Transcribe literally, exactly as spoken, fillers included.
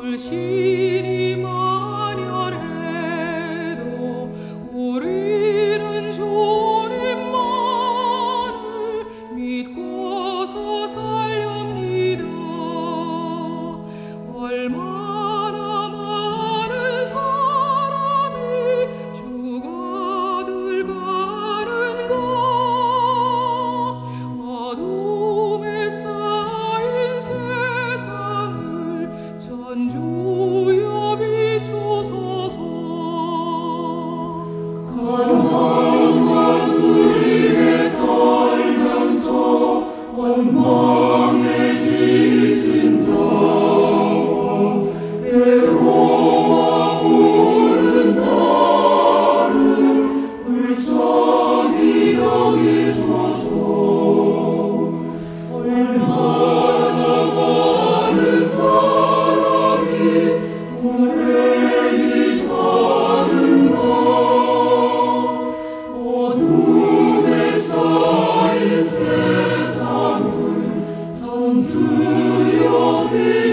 불신이 만연해도 우리는 주님만을 믿고서 살렵니다. 얼마나 많은 사람이 죽어들 가는가. 어둠에 쌓인 세상을 전주여 비추소서. 가난과 두림에 떨면서 원망에 지친 자와 외로워 우는 자를 불쌍히 여기소서. 얼마나 많은 사람이 불행히 사는가. 어둠에 쌓인 세상을 전주여